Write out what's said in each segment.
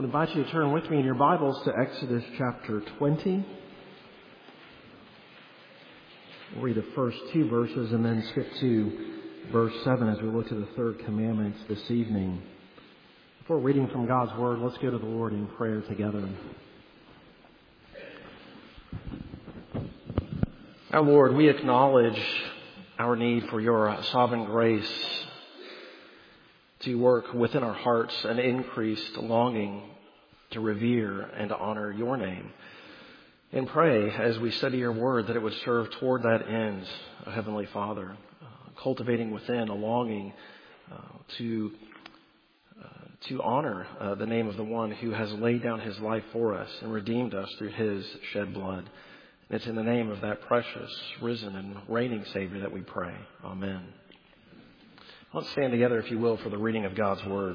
would invite you to turn with me in your Bibles to Exodus chapter 20. We'll read the first two verses and then skip to verse 7 as we look to the third commandment this evening. Before reading from God's Word, let's go to the Lord in prayer together. Our Lord, we acknowledge our need for your sovereign grace to work within our hearts an increased longing to revere and to honor your name. And pray as we study your word that it would serve toward that end, Heavenly Father, cultivating within a longing to honor the name of the one who has laid down his life for us and redeemed us through his shed blood. And it's in the name of that precious, risen and reigning Savior that we pray. Amen. Let's stand together, if you will, for the reading of God's Word.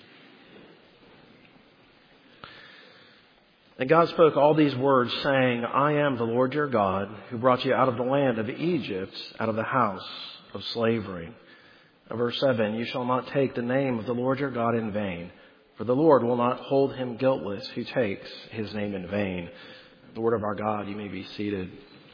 And God spoke all these words, saying, I am the Lord your God, who brought you out of the land of Egypt, out of the house of slavery. Verse 7, you shall not take the name of the Lord your God in vain, for the Lord will not hold him guiltless who takes his name in vain. The word of our God, you may be seated.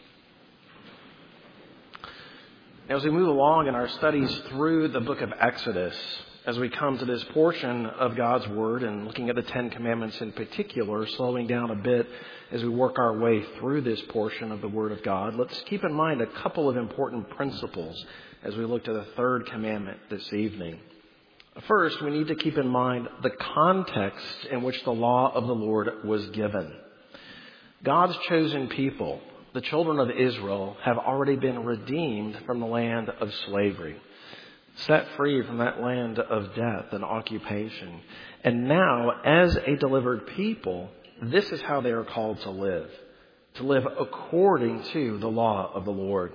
As we move along in our studies through the book of Exodus, as we come to this portion of God's Word and looking at the Ten Commandments in particular, slowing down a bit as we work our way through this portion of the Word of God, let's keep in mind a couple of important principles as we look to the third commandment this evening. First, we need to keep in mind the context in which the law of the Lord was given. God's chosen people, the children of Israel, have already been redeemed from the land of slavery, set free from that land of death and occupation. And now, as a delivered people, this is how they are called to live according to the law of the Lord.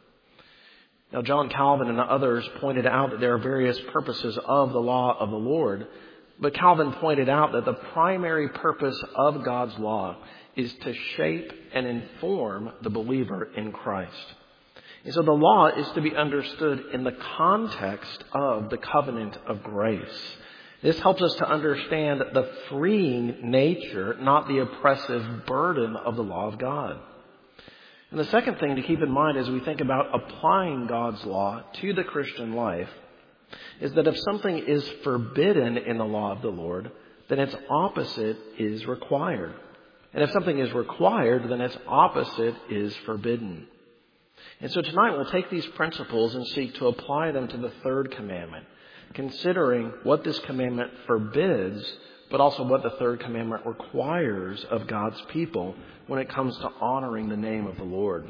Now, John Calvin and others pointed out that there are various purposes of the law of the Lord, but Calvin pointed out that the primary purpose of God's law is to shape and inform the believer in Christ. And so the law is to be understood in the context of the covenant of grace. This helps us to understand the freeing nature, not the oppressive burden of the law of God. And the second thing to keep in mind as we think about applying God's law to the Christian life is that if something is forbidden in the law of the Lord, then its opposite is required. And if something is required, then its opposite is forbidden. And so tonight we'll take these principles and seek to apply them to the third commandment, considering what this commandment forbids, but also what the third commandment requires of God's people when it comes to honoring the name of the Lord.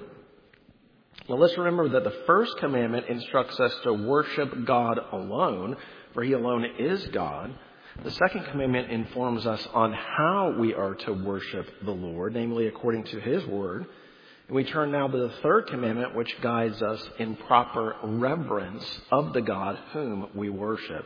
Now let's remember that the first commandment instructs us to worship God alone, for he alone is God. The second commandment informs us on how we are to worship the Lord, namely according to his word. And we turn now to the third commandment, which guides us in proper reverence of the God whom we worship.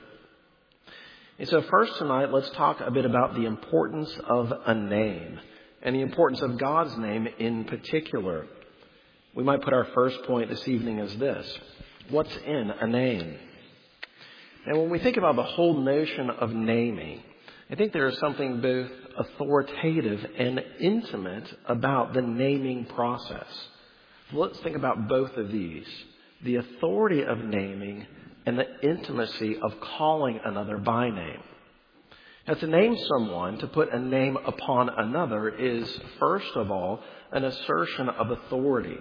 And so first tonight, let's talk a bit about the importance of a name and the importance of God's name in particular. We might put our first point this evening as this: what's in a name? And when we think about the whole notion of naming, I think there is something both authoritative and intimate about the naming process. Let's think about both of these: the authority of naming and the intimacy of calling another by name. Now, to name someone, to put a name upon another, is first of all an assertion of authority.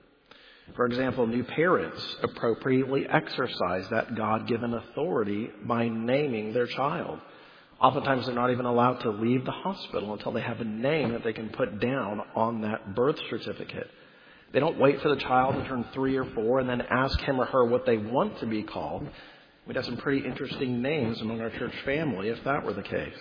For example, new parents appropriately exercise that God-given authority by naming their child. Oftentimes they're not even allowed to leave the hospital until they have a name that they can put down on that birth certificate. They don't wait for the child to turn 3 or 4 and then ask him or her what they want to be called. We'd have some pretty interesting names among our church family if that were the case.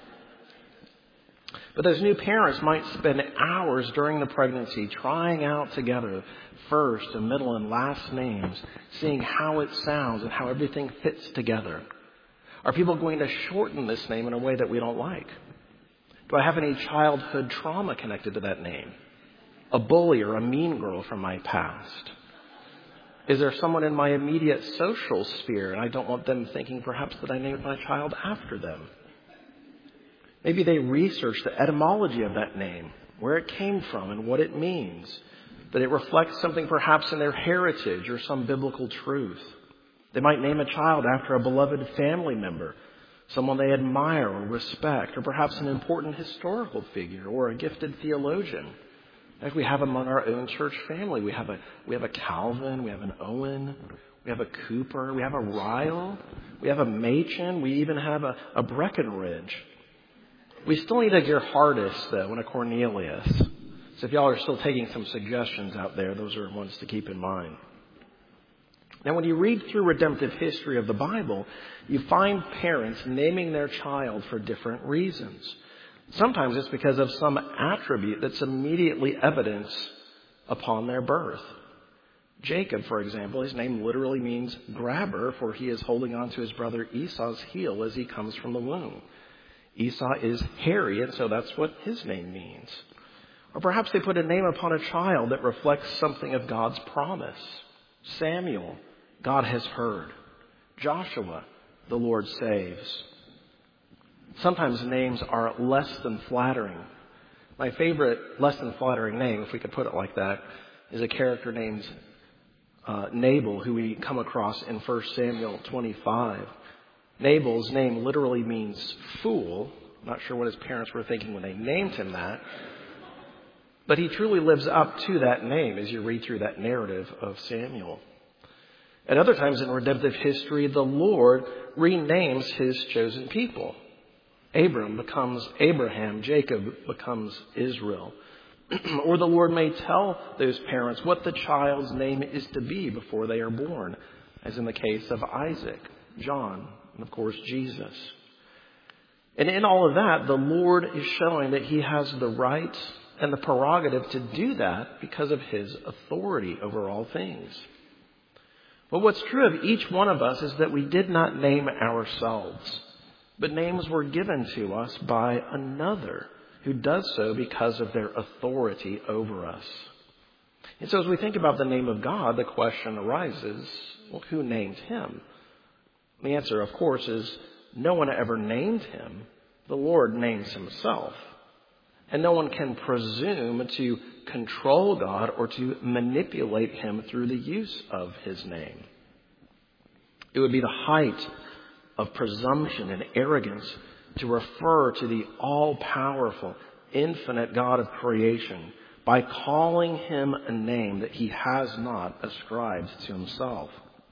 But those new parents might spend hours during the pregnancy trying out together first and middle and last names, seeing how it sounds and how everything fits together. Are people going to shorten this name in a way that we don't like? Do I have any childhood trauma connected to that name? A bully or a mean girl from my past? Is there someone in my immediate social sphere and I don't want them thinking perhaps that I named my child after them? Maybe they research the etymology of that name, where it came from and what it means, that it reflects something perhaps in their heritage or some biblical truth. They might name a child after a beloved family member, someone they admire or respect, or perhaps an important historical figure or a gifted theologian. Like we have among our own church family. We have a Calvin, we have an Owen, we have a Cooper, we have a Ryle, we have a Machen, we even have a Breckenridge. We still need a Gerhardus, though, and a Cornelius. So if y'all are still taking some suggestions out there, those are ones to keep in mind. Now, when you read through redemptive history of the Bible, you find parents naming their child for different reasons. Sometimes it's because of some attribute that's immediately evident upon their birth. Jacob, for example, his name literally means grabber, for he is holding on to his brother Esau's heel as he comes from the womb. Esau is hairy, and so that's what his name means. Or perhaps they put a name upon a child that reflects something of God's promise. Samuel, God has heard. Joshua, the Lord saves. Sometimes names are less than flattering. My favorite less than flattering name, if we could put it like that, is a character named Nabal, who we come across in 1 Samuel 25. Nabal's name literally means fool. I'm not sure what his parents were thinking when they named him that. But he truly lives up to that name as you read through that narrative of Samuel. At other times in redemptive history, the Lord renames his chosen people. Abram becomes Abraham. Jacob becomes Israel. Or the Lord may tell those parents what the child's name is to be before they are born, as in the case of Isaac, John, and of course Jesus. And in all of that, the Lord is showing that he has the right and the prerogative to do that because of his authority over all things. But what's true of each one of us is that we did not name ourselves, but names were given to us by another who does so because of their authority over us. And so as we think about the name of God, the question arises, well, who named him? The answer, of course, is no one ever named him. The Lord names himself. And no one can presume to control God or to manipulate him through the use of his name. It would be the height of presumption and arrogance to refer to the all-powerful, infinite God of creation by calling him a name that he has not ascribed to himself.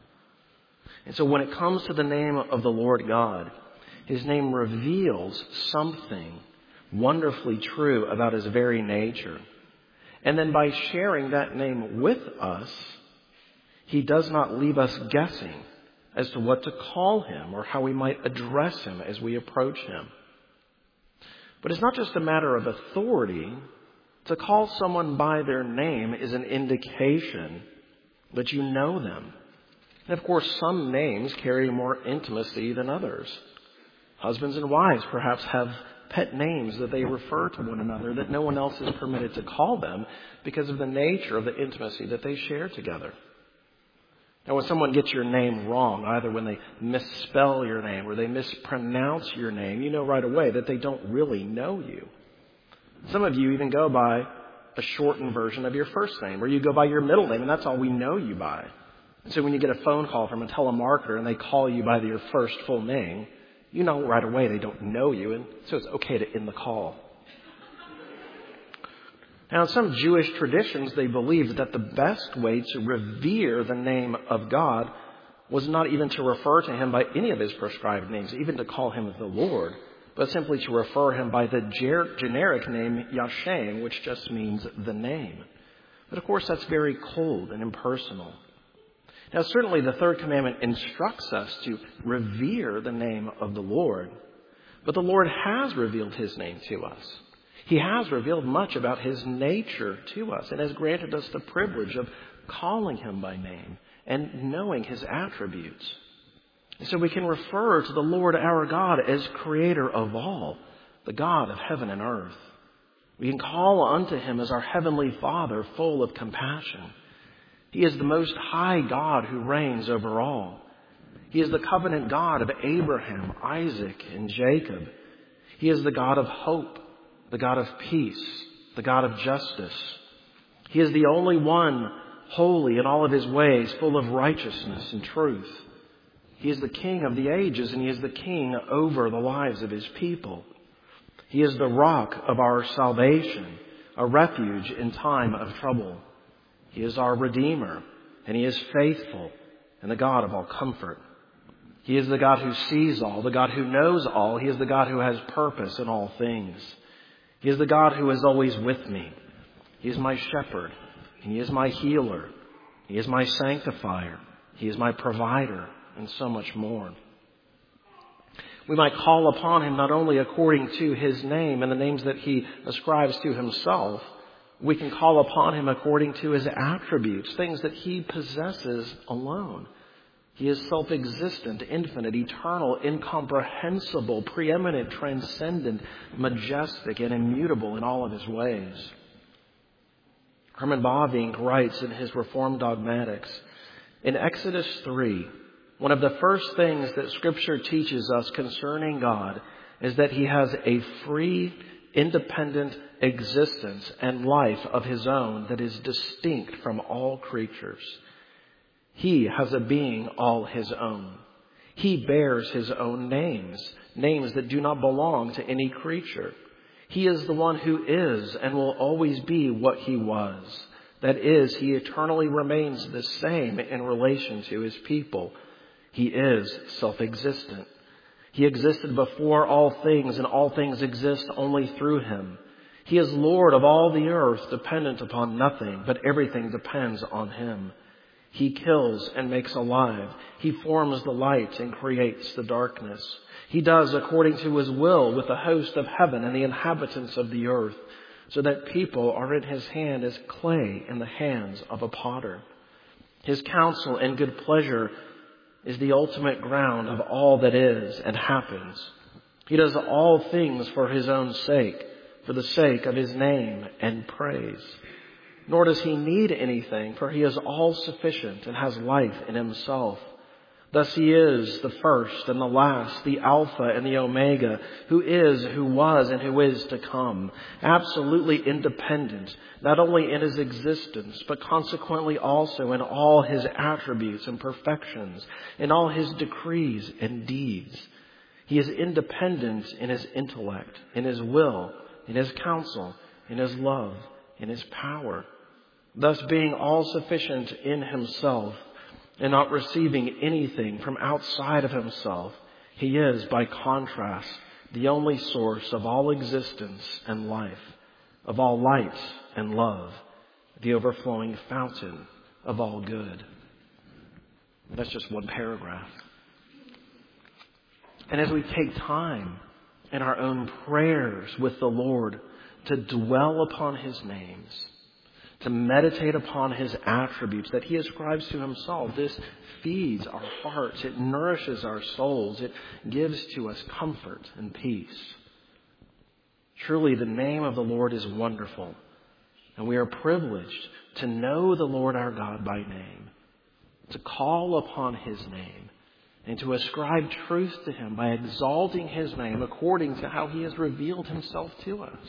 And so when it comes to the name of the Lord God, his name reveals something wonderfully true about his very nature. And then by sharing that name with us, he does not leave us guessing as to what to call him or how we might address him as we approach him. But it's not just a matter of authority. To call someone by their name is an indication that you know them. And of course, some names carry more intimacy than others. Husbands and wives perhaps have pet names that they refer to one another that no one else is permitted to call them because of the nature of the intimacy that they share together. Now, when someone gets your name wrong, either when they misspell your name or they mispronounce your name, you know right away that they don't really know you. Some of you even go by a shortened version of your first name, or you go by your middle name, and that's all we know you by. So when you get a phone call from a telemarketer and they call you by your first full name, you know right away they don't know you, and so it's okay to end the call. Now, in some Jewish traditions, they believed that the best way to revere the name of God was not even to refer to him by any of his prescribed names, even to call him the Lord, but simply to refer him by the generic name Yashem, which just means the name. But of course, that's very cold and impersonal. Now, certainly the third commandment instructs us to revere the name of the Lord, but the Lord has revealed his name to us. He has revealed much about his nature to us and has granted us the privilege of calling him by name and knowing his attributes. And so we can refer to the Lord our God as creator of all, the God of heaven and earth. We can call unto him as our heavenly Father, full of compassion. He is the most high God who reigns over all. He is the covenant God of Abraham, Isaac, and Jacob. He is the God of hope, the God of peace, the God of justice. He is the only one holy in all of his ways, full of righteousness and truth. He is the King of the ages, and he is the King over the lives of his people. He is the rock of our salvation, a refuge in time of trouble. He is our Redeemer, and he is faithful and the God of all comfort. He is the God who sees all, the God who knows all. He is the God who has purpose in all things. He is the God who is always with me. He is my shepherd, and he is my healer. He is my sanctifier. He is my provider, and so much more. We might call upon him not only according to his name and the names that he ascribes to himself. We can call upon him according to his attributes, things that he possesses alone. He is self-existent, infinite, eternal, incomprehensible, preeminent, transcendent, majestic, and immutable in all of his ways. Herman Bavinck writes in his Reformed Dogmatics, in Exodus 3, one of the first things that Scripture teaches us concerning God is that he has a free, independent existence and life of his own that is distinct from all creatures. He has a being all his own. He bears his own names, names that do not belong to any creature. He is the one who is and will always be what he was. That is, he eternally remains the same in relation to his people. He is self-existent. He existed before all things, and all things exist only through him. He is Lord of all the earth, dependent upon nothing, but everything depends on him. He kills and makes alive. He forms the light and creates the darkness. He does according to his will with the host of heaven and the inhabitants of the earth, so that people are in his hand as clay in the hands of a potter. His counsel and good pleasure is the ultimate ground of all that is and happens. He does all things for his own sake, for the sake of his name and praise. Nor does he need anything, for he is all sufficient and has life in himself. Thus he is the first and the last, the Alpha and the Omega, who is, who was, and who is to come. Absolutely independent, not only in his existence, but consequently also in all his attributes and perfections, in all his decrees and deeds. He is independent in his intellect, in his will, in his counsel, in his love, in his power. Thus being all sufficient in himself, and not receiving anything from outside of himself, he is, by contrast, the only source of all existence and life, of all light and love, the overflowing fountain of all good. That's just one paragraph. And as we take time in our own prayers with the Lord to dwell upon his names, to meditate upon his attributes that he ascribes to himself, this feeds our hearts. It nourishes our souls. It gives to us comfort and peace. Truly, the name of the Lord is wonderful, and we are privileged to know the Lord our God by name, to call upon his name, and to ascribe truth to him by exalting his name according to how he has revealed himself to us.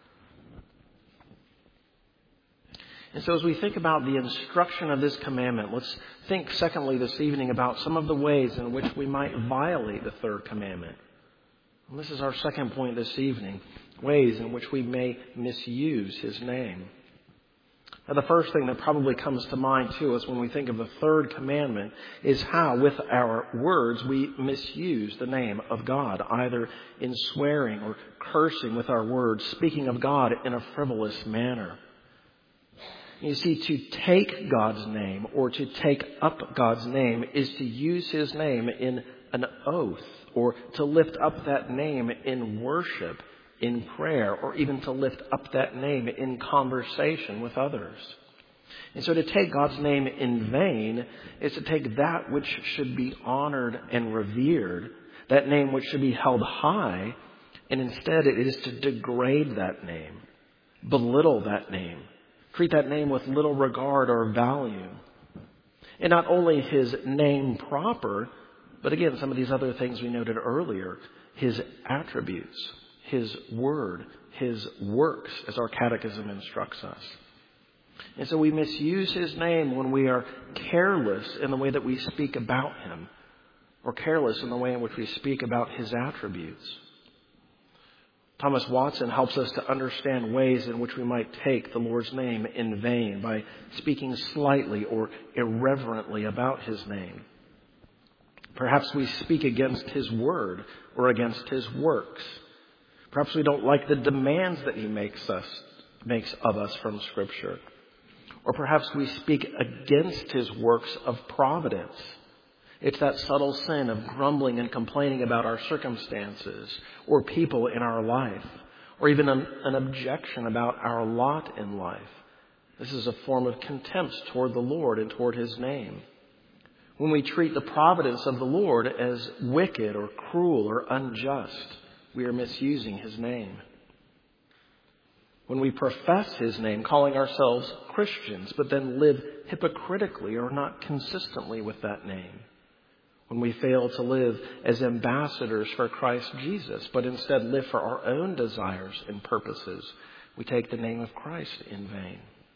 And so as we think about the instruction of this commandment, let's think secondly this evening about some of the ways in which we might violate the third commandment. And this is our second point this evening, ways in which we may misuse his name. Now, the first thing that probably comes to mind to us when we think of the third commandment is how, with our words, we misuse the name of God, either in swearing or cursing with our words, speaking of God in a frivolous manner. You see, to take God's name or to take up God's name is to use his name in an oath, or to lift up that name in worship, in prayer, or even to lift up that name in conversation with others. And so to take God's name in vain is to take that which should be honored and revered, that name which should be held high, and instead it is to degrade that name, belittle that name, treat that name with little regard or value. And not only his name proper, but again, some of these other things we noted earlier, his attributes, His word, His works, as our catechism instructs us. And so we misuse His name when we are careless in the way that we speak about Him, or careless in the way in which we speak about His attributes. Thomas Watson helps us to understand ways in which we might take the Lord's name in vain by speaking slightly or irreverently about His name. Perhaps we speak against His word or against His works. Perhaps we don't like the demands that He makes of us from Scripture. Or perhaps we speak against His works of providence. It's that subtle sin of grumbling and complaining about our circumstances or people in our life, or even an objection about our lot in life. This is a form of contempt toward the Lord and toward His name. When we treat the providence of the Lord as wicked or cruel or unjust, we are misusing His name. When we profess His name, calling ourselves Christians, but then live hypocritically or not consistently with that name. When we fail to live as ambassadors for Christ Jesus, but instead live for our own desires and purposes, we take the name of Christ in vain.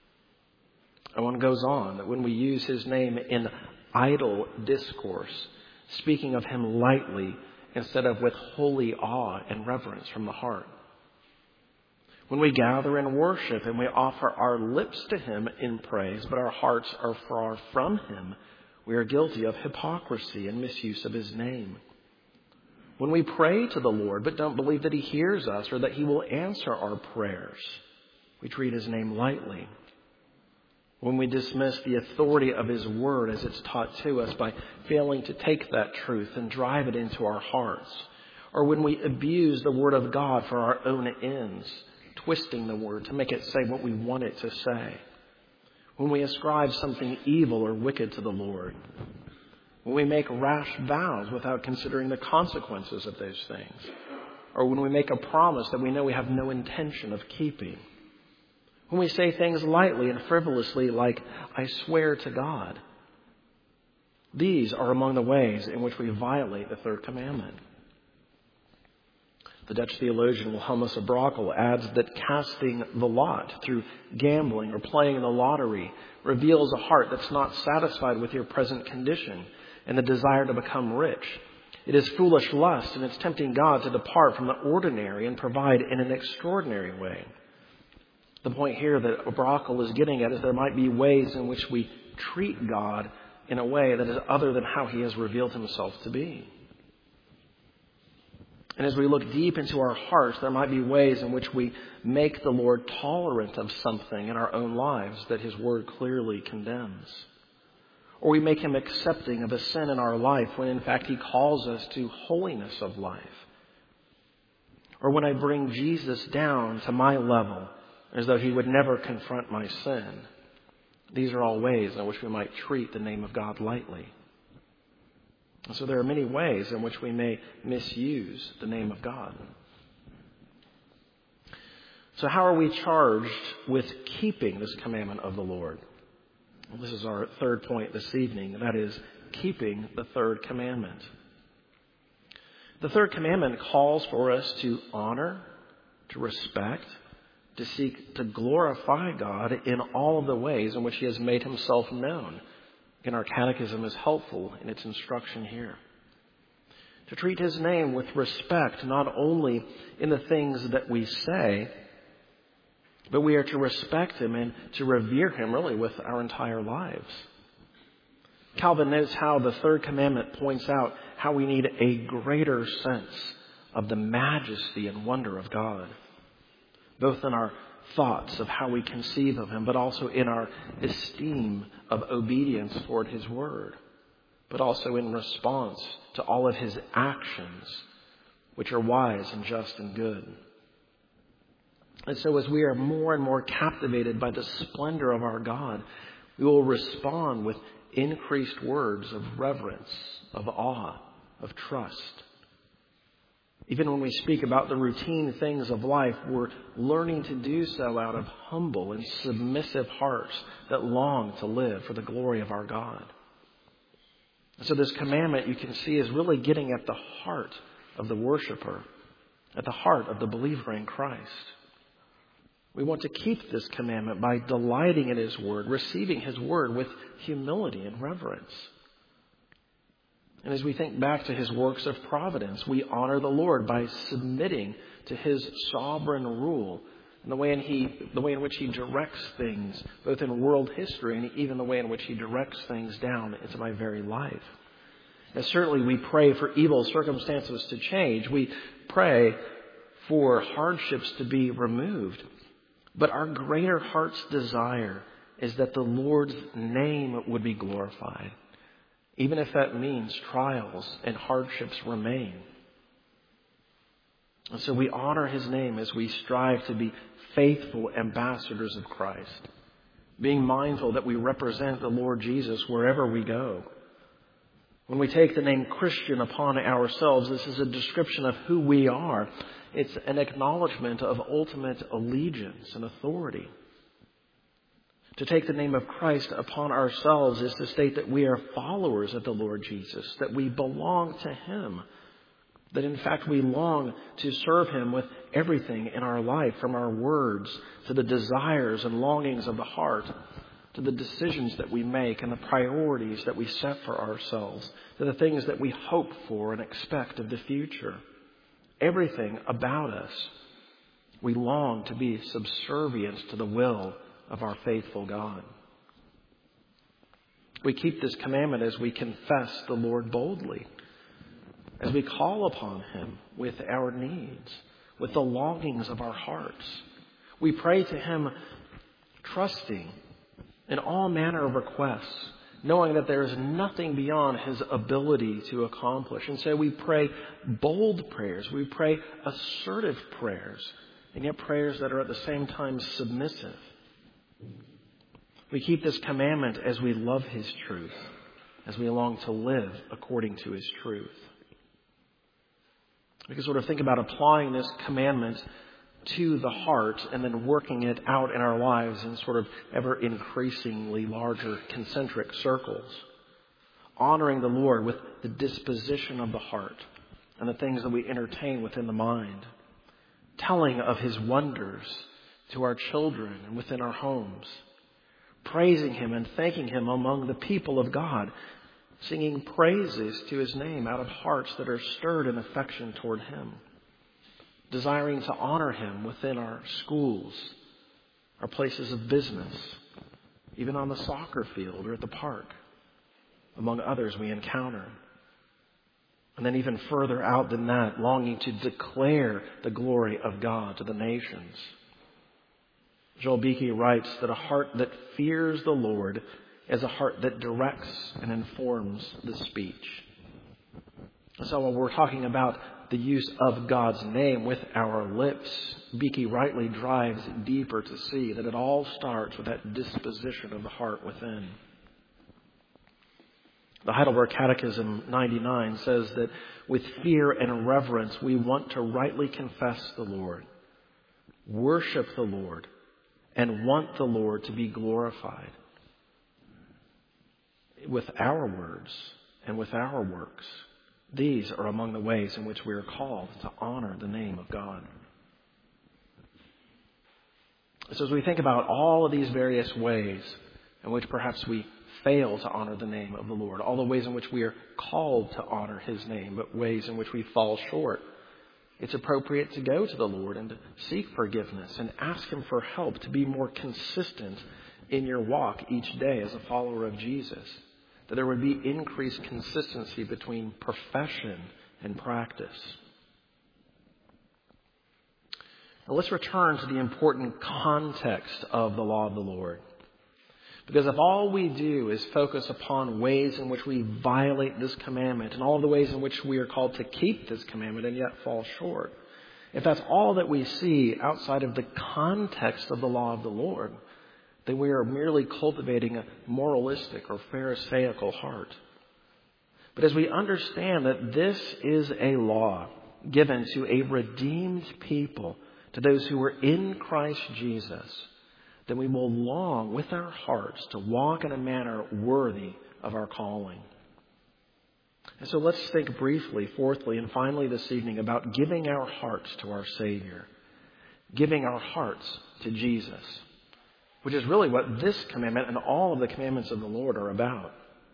And one goes on that when we use His name in idle discourse, speaking of Him lightly instead of with holy awe and reverence from the heart. When we gather in worship and we offer our lips to Him in praise, but our hearts are far from Him, we are guilty of hypocrisy and misuse of His name. When we pray to the Lord but don't believe that He hears us or that He will answer our prayers, we treat His name lightly. When we dismiss the authority of His word as it's taught to us by failing to take that truth and drive it into our hearts, or when we abuse the word of God for our own ends, twisting the word to make it say what we want it to say, when we ascribe something evil or wicked to the Lord, when we make rash vows without considering the consequences of those things, or when we make a promise that we know we have no intention of keeping, when we say things lightly and frivolously like, I swear to God. These are among the ways in which we violate the third commandment. The Dutch theologian Wilhelmus of Brakel adds that casting the lot through gambling or playing the lottery reveals a heart that's not satisfied with your present condition and the desire to become rich. It is foolish lust, and it's tempting God to depart from the ordinary and provide in an extraordinary way. The point here that Brakel is getting at is there might be ways in which we treat God in a way that is other than how He has revealed Himself to be. And as we look deep into our hearts, there might be ways in which we make the Lord tolerant of something in our own lives that His word clearly condemns. Or we make Him accepting of a sin in our life when in fact He calls us to holiness of life. Or when I bring Jesus down to my level as though He would never confront my sin. These are all ways in which we might treat the name of God lightly. So there are many ways in which we may misuse the name of God. So how are we charged with keeping this commandment of the Lord? Well, this is our third point this evening. That is, keeping the third commandment. The third commandment calls for us to honor, to respect, to seek to glorify God in all of the ways in which He has made Himself known. And our catechism is helpful in its instruction here. To treat His name with respect, not only in the things that we say, but we are to respect Him and to revere Him really with our entire lives. Calvin notes how the third commandment points out how we need a greater sense of the majesty and wonder of God, both in our thoughts of how we conceive of Him, but also in our esteem of obedience toward His word, but also in response to all of His actions, which are wise and just and good. And so as we are more and more captivated by the splendor of our God, we will respond with increased words of reverence, of awe, of trust. Even when we speak about the routine things of life, we're learning to do so out of humble and submissive hearts that long to live for the glory of our God. So this commandment, you can see, is really getting at the heart of the worshiper. at the heart of the believer in Christ. We want to keep this commandment by delighting in His Word, receiving His Word with humility and reverence. And as we think back to His works of providence, we honor the Lord by submitting to His sovereign rule and the way in which He directs things, both in world history and even the way in which He directs things down into my very life. And certainly we pray for evil circumstances to change. We pray for hardships to be removed. But our greater heart's desire is that the Lord's name would be glorified, even if that means trials and hardships remain. And so we honor His name as we strive to be faithful ambassadors of Christ, being mindful that we represent the Lord Jesus wherever we go. When we take the name Christian upon ourselves, this is a description of who we are. It's an acknowledgement of ultimate allegiance and authority. To take the name of Christ upon ourselves is to state that we are followers of the Lord Jesus, that we belong to Him, that in fact we long to serve Him with everything in our life, from our words to the desires and longings of the heart, to the decisions that we make and the priorities that we set for ourselves, to the things that we hope for and expect of the future. Everything about us, we long to be subservient to the will of our faithful God. We keep this commandment as we confess the Lord boldly, as we call upon Him with our needs, with the longings of our hearts. We pray to Him trusting in all manner of requests, knowing that there is nothing beyond His ability to accomplish. And so we pray bold prayers. We pray assertive prayers, and yet prayers that are at the same time submissive. We keep this commandment as we love His truth, as we long to live according to His truth. We can sort of think about applying this commandment to the heart and then working it out in our lives in sort of ever increasingly larger concentric circles. Honoring the Lord with the disposition of the heart and the things that we entertain within the mind. Telling of His wonders to our children and within our homes. Praising Him and thanking Him among the people of God. Singing praises to His name out of hearts that are stirred in affection toward Him. Desiring to honor Him within our schools, our places of business, even on the soccer field or at the park, among others we encounter. And then even further out than that, longing to declare the glory of God to the nations. Joel Beeke writes that a heart that fears the Lord is a heart that directs and informs the speech. So when we're talking about the use of God's name with our lips, Beeke rightly drives deeper to see that it all starts with that disposition of the heart within. The Heidelberg Catechism 99 says that with fear and reverence, we want to rightly confess the Lord, worship the Lord, and want the Lord to be glorified with our words and with our works. These are among the ways in which we are called to honor the name of God. So as we think about all of these various ways in which perhaps we fail to honor the name of the Lord, all the ways in which we are called to honor His name, but ways in which we fall short, it's appropriate to go to the Lord and to seek forgiveness and ask Him for help to be more consistent in your walk each day as a follower of Jesus. That there would be increased consistency between profession and practice. Now let's return to the important context of the law of the Lord. Because if all we do is focus upon ways in which we violate this commandment and all the ways in which we are called to keep this commandment and yet fall short, if that's all that we see outside of the context of the law of the Lord, then we are merely cultivating a moralistic or pharisaical heart. But as we understand that this is a law given to a redeemed people, to those who are in Christ Jesus, then we will long with our hearts to walk in a manner worthy of our calling. And so let's think briefly, fourthly, and finally this evening about giving our hearts to our Savior. Giving our hearts to Jesus, which is really what this commandment and all of the commandments of the Lord are about.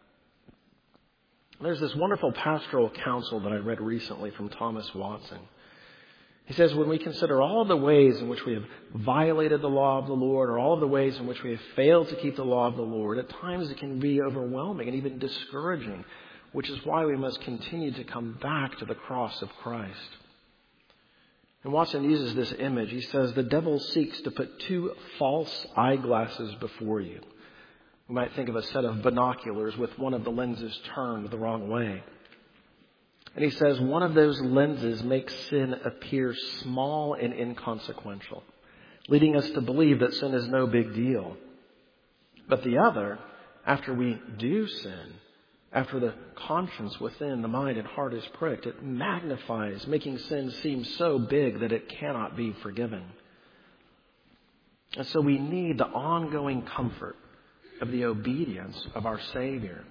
There's this wonderful pastoral counsel that I read recently from Thomas Watson. He says, when we consider all of the ways in which we have violated the law of the Lord, or all of the ways in which we have failed to keep the law of the Lord, at times it can be overwhelming and even discouraging, which is why we must continue to come back to the cross of Christ. And Watson uses this image. He says, the devil seeks to put two false eyeglasses before you. We might think of a set of binoculars with one of the lenses turned the wrong way. And he says one of those lenses makes sin appear small and inconsequential, leading us to believe that sin is no big deal. But the other, after we do sin, after the conscience within the mind and heart is pricked, it magnifies, making sin seem so big that it cannot be forgiven. And so we need the ongoing comfort of the obedience of our Savior.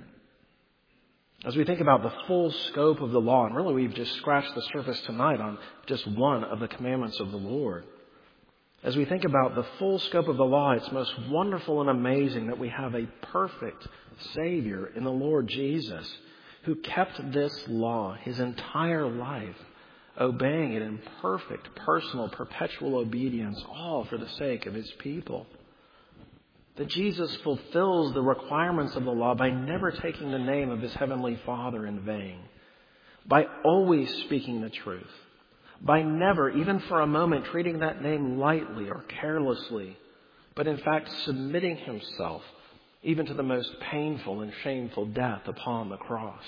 As we think about the full scope of the law, and really we've just scratched the surface tonight on just one of the commandments of the Lord. As we think about the full scope of the law, it's most wonderful and amazing that we have a perfect Savior in the Lord Jesus, who kept this law his entire life, obeying it in perfect, personal, perpetual obedience, all for the sake of his people. That Jesus fulfills the requirements of the law by never taking the name of his heavenly Father in vain, by always speaking the truth, by never, even for a moment, treating that name lightly or carelessly, but in fact submitting himself even to the most painful and shameful death upon the cross.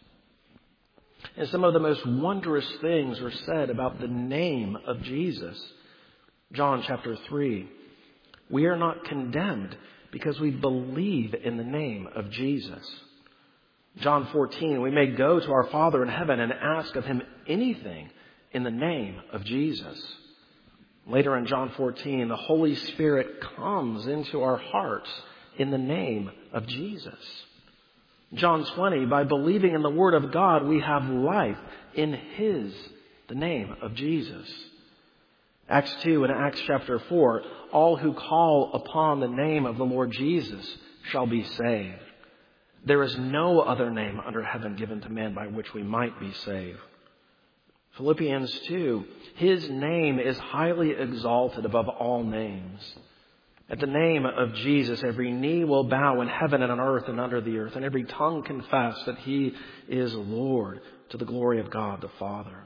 And some of the most wondrous things are said about the name of Jesus. John chapter 3. We are not condemned because we believe in the name of Jesus. John 14. We may go to our Father in heaven and ask of him anything in the name of Jesus. Later in John 14, the Holy Spirit comes into our hearts in the name of Jesus. John 20, by believing in the Word of God, we have life in the name of Jesus. Acts 2 and Acts chapter 4, all who call upon the name of the Lord Jesus shall be saved. There is no other name under heaven given to man by which we might be saved. Philippians 2, his name is highly exalted above all names. At the name of Jesus, every knee will bow in heaven and on earth and under the earth, and every tongue confess that he is Lord, to the glory of God the Father.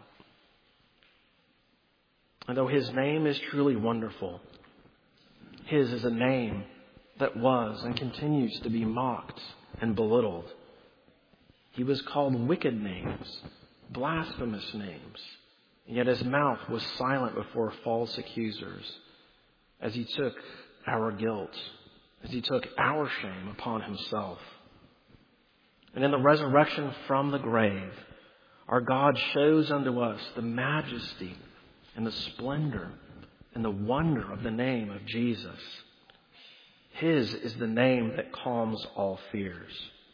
And though his name is truly wonderful, his is a name that was and continues to be mocked and belittled. He was called wicked names, blasphemous names, and yet his mouth was silent before false accusers as he took our guilt, as he took our shame upon himself. And in the resurrection from the grave, our God shows unto us the majesty and the splendor and the wonder of the name of Jesus. His is the name that calms all fears.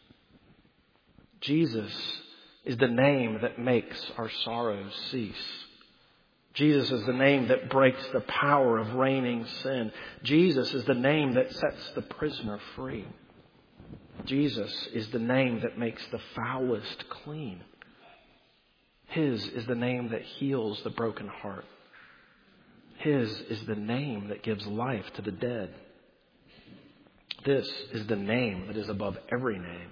Jesus is the name that makes our sorrows cease. Jesus is the name that breaks the power of reigning sin. Jesus is the name that sets the prisoner free. Jesus is the name that makes the foulest clean. His is the name that heals the broken heart. His is the name that gives life to the dead. This is the name that is above every name.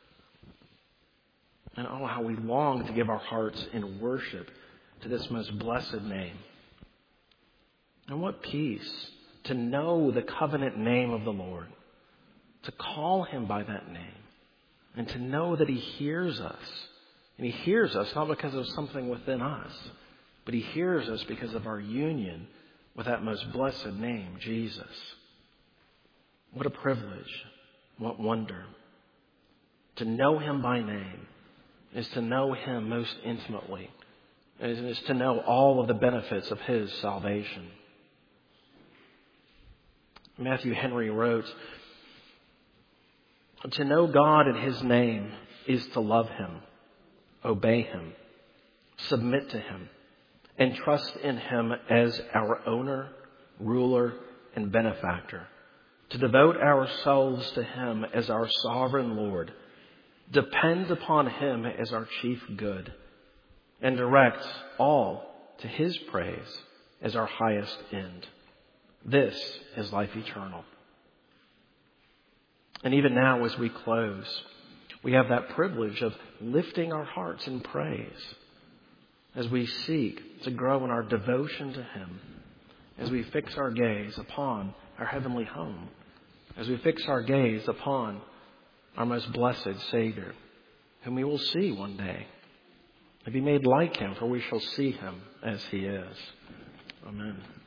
And oh, how we long to give our hearts in worship to this most blessed name. And what peace to know the covenant name of the Lord, to call him by that name, and to know that he hears us. And he hears us not because of something within us, but he hears us because of our union with that most blessed name, Jesus. What a privilege. What wonder. To know him by name is to know him most intimately. It is to know all of the benefits of his salvation. Matthew Henry wrote, to know God in his name is to love him. obey Him, submit to Him, and trust in Him as our owner, ruler, and benefactor, to devote ourselves to Him as our sovereign Lord, depend upon Him as our chief good, and direct all to His praise as our highest end. This is life eternal. And even now, as we close, we have that privilege of lifting our hearts in praise as we seek to grow in our devotion to Him, as we fix our gaze upon our heavenly home, as we fix our gaze upon our most blessed Savior, whom we will see one day, and be made like Him, for we shall see Him as He is. Amen.